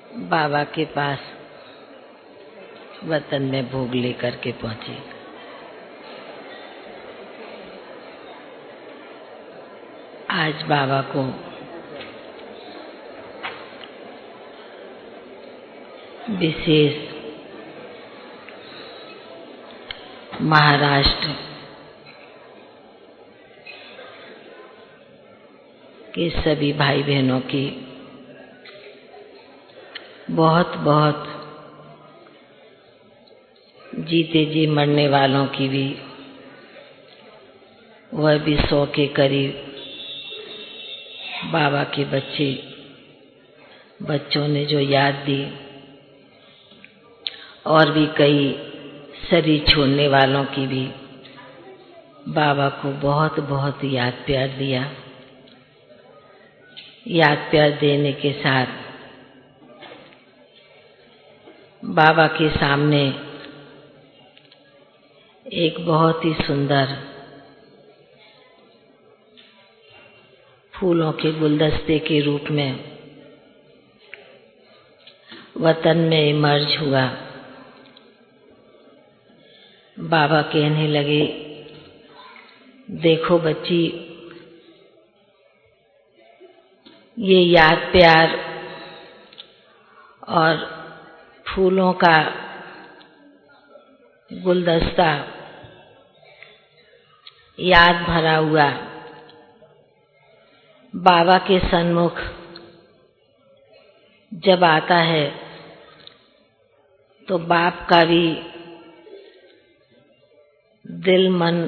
बाबा के पास वतन में भोग लेकर के पहुंची। आज बाबा को विशेष महाराष्ट्र के सभी भाई बहनों की बहुत बहुत, जीते जी मरने वालों की भी, वह भी 100 के करीब बाबा के बच्चों ने जो याद दी, और भी कई शरीर छोड़ने वालों की भी बाबा को बहुत बहुत याद प्यार दिया। याद प्यार देने के साथ बाबा के सामने एक बहुत ही सुंदर फूलों के गुलदस्ते के रूप में वतन में इमर्ज हुआ। बाबा कहने लगे, देखो बच्ची, ये याद प्यार और फूलों का गुलदस्ता याद भरा हुआ बाबा के सन्मुख जब आता है तो बाप का भी दिल मन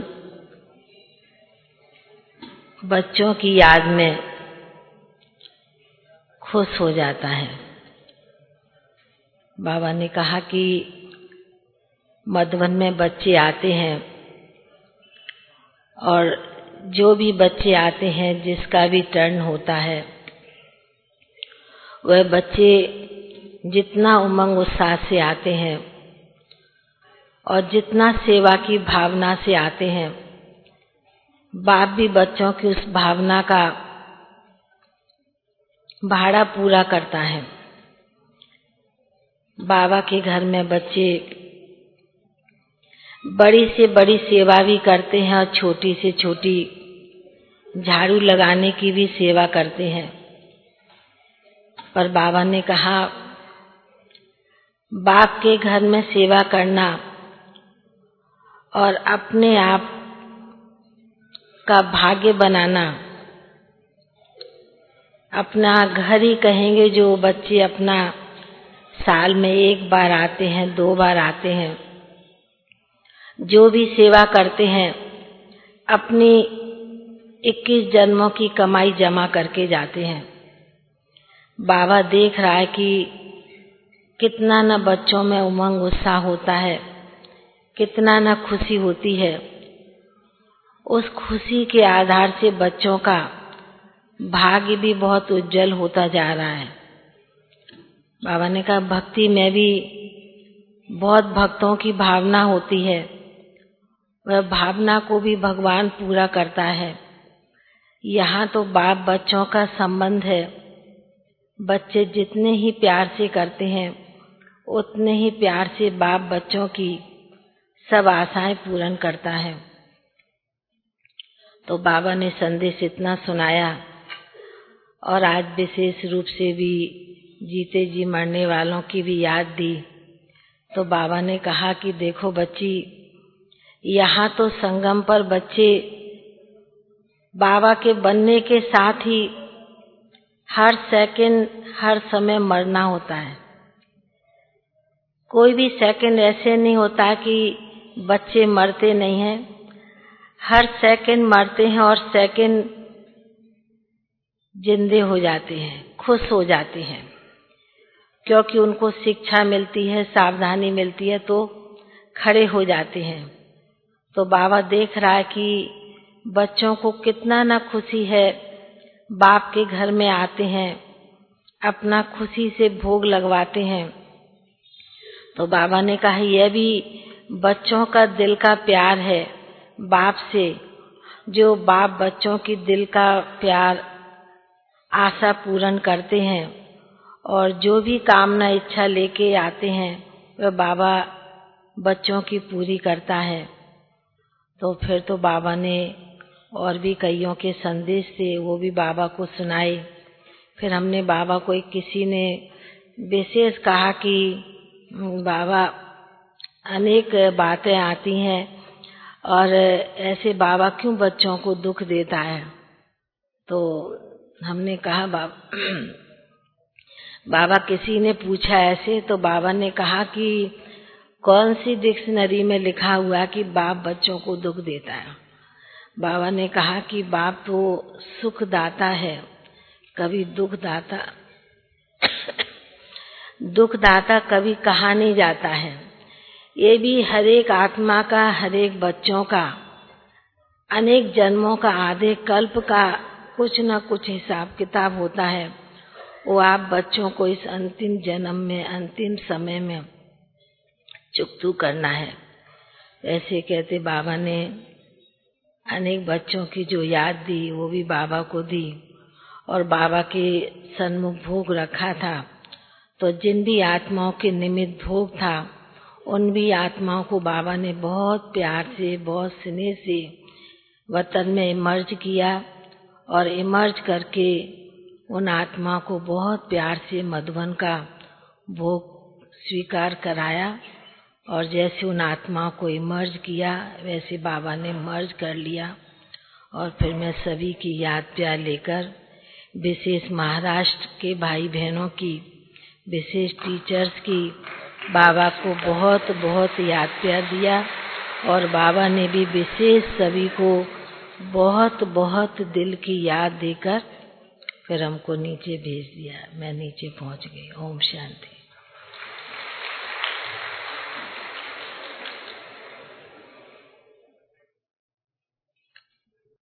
बच्चों की याद में खुश हो जाता है। बाबा ने कहा कि मधुबन में बच्चे आते हैं, और जो भी बच्चे आते हैं, जिसका भी टर्न होता है, वह बच्चे जितना उमंग उत्साह से आते हैं और जितना सेवा की भावना से आते हैं, बाप भी बच्चों की उस भावना का भाड़ा पूरा करता है। बाबा के घर में बच्चे बड़ी से बड़ी सेवा भी करते हैं और छोटी से छोटी झाड़ू लगाने की भी सेवा करते हैं। पर बाबा ने कहा, बाप के घर में सेवा करना और अपने आप का भाग्य बनाना, अपना घर ही कहेंगे जो बच्चे अपना साल में 1 बार आते हैं, 2 बार आते हैं, जो भी सेवा करते हैं, अपनी 21 जन्मों की कमाई जमा करके जाते हैं। बाबा देख रहा है कि कितना न बच्चों में उमंग उत्साह होता है, कितना न खुशी होती है। उस खुशी के आधार से बच्चों का भाग्य भी बहुत उज्जवल होता जा रहा है। बाबा ने कहा, भक्ति में भी बहुत भक्तों की भावना होती है, वह भावना को भी भगवान पूरा करता है। यहाँ तो बाप बच्चों का संबंध है, बच्चे जितने ही प्यार से करते हैं, उतने ही प्यार से बाप बच्चों की सब आशाएं पूर्ण करता है। तो बाबा ने संदेश इतना सुनाया, और आज विशेष रूप से भी जीते जी मरने वालों की भी याद दी। तो बाबा ने कहा कि देखो बच्ची, यहाँ तो संगम पर बच्चे बाबा के बनने के साथ ही हर सेकंड, हर समय मरना होता है। कोई भी सेकंड ऐसे नहीं होता कि बच्चे मरते नहीं हैं। हर सेकंड मरते हैं और सेकंड जिंदे हो जाते हैं, खुश हो जाते हैं, क्योंकि उनको शिक्षा मिलती है, सावधानी मिलती है, तो खड़े हो जाते हैं। तो बाबा देख रहा है कि बच्चों को कितना ना खुशी है, बाप के घर में आते हैं, अपना खुशी से भोग लगवाते हैं। तो बाबा ने कहा, यह भी बच्चों का दिल का प्यार है बाप से, जो बाप बच्चों की दिल का प्यार आशा पूर्ण करते हैं और जो भी कामना इच्छा लेके आते हैं वह बाबा बच्चों की पूरी करता है। तो फिर तो बाबा ने और भी कईयों के संदेश थे, वो भी बाबा को सुनाए। फिर हमने बाबा को किसी ने विशेष कहा कि बाबा अनेक बातें आती हैं और ऐसे बाबा क्यों बच्चों को दुख देता है। तो हमने कहा बाबा किसी ने पूछा ऐसे, तो बाबा ने कहा कि कौन सी डिक्शनरी में लिखा हुआ कि बाप बच्चों को दुख देता है। बाबा ने कहा कि बाप तो सुख दाता है, कभी दुख दाता कभी कहा नहीं जाता है। ये भी हर एक आत्मा का, हर एक बच्चों का, अनेक जन्मों का, आधे कल्प का कुछ न कुछ हिसाब किताब होता है। वो आप बच्चों को इस अंतिम जन्म में, अंतिम समय में चुकतू करना है। ऐसे कहते बाबा ने अनेक बच्चों की जो याद दी वो भी बाबा को दी और बाबा के सन्मुख भोग रखा था। तो जिन भी आत्माओं के निमित्त भोग था उन भी आत्माओं को बाबा ने बहुत प्यार से, बहुत स्नेह से वतन में इमर्ज किया और इमर्ज करके उन आत्माओं को बहुत प्यार से मधुबन का भोग स्वीकार कराया। और जैसे उन आत्माओं को इमर्ज किया वैसे बाबा ने मर्ज कर लिया। और फिर मैं सभी की याद प्यार लेकर, विशेष महाराष्ट्र के भाई बहनों की, विशेष टीचर्स की, बाबा को बहुत बहुत याद प्यार दिया। और बाबा ने भी विशेष सभी को बहुत बहुत दिल की याद देकर फिर हमको नीचे भेज दिया। मैं नीचे पहुंच गई। ओम शांति।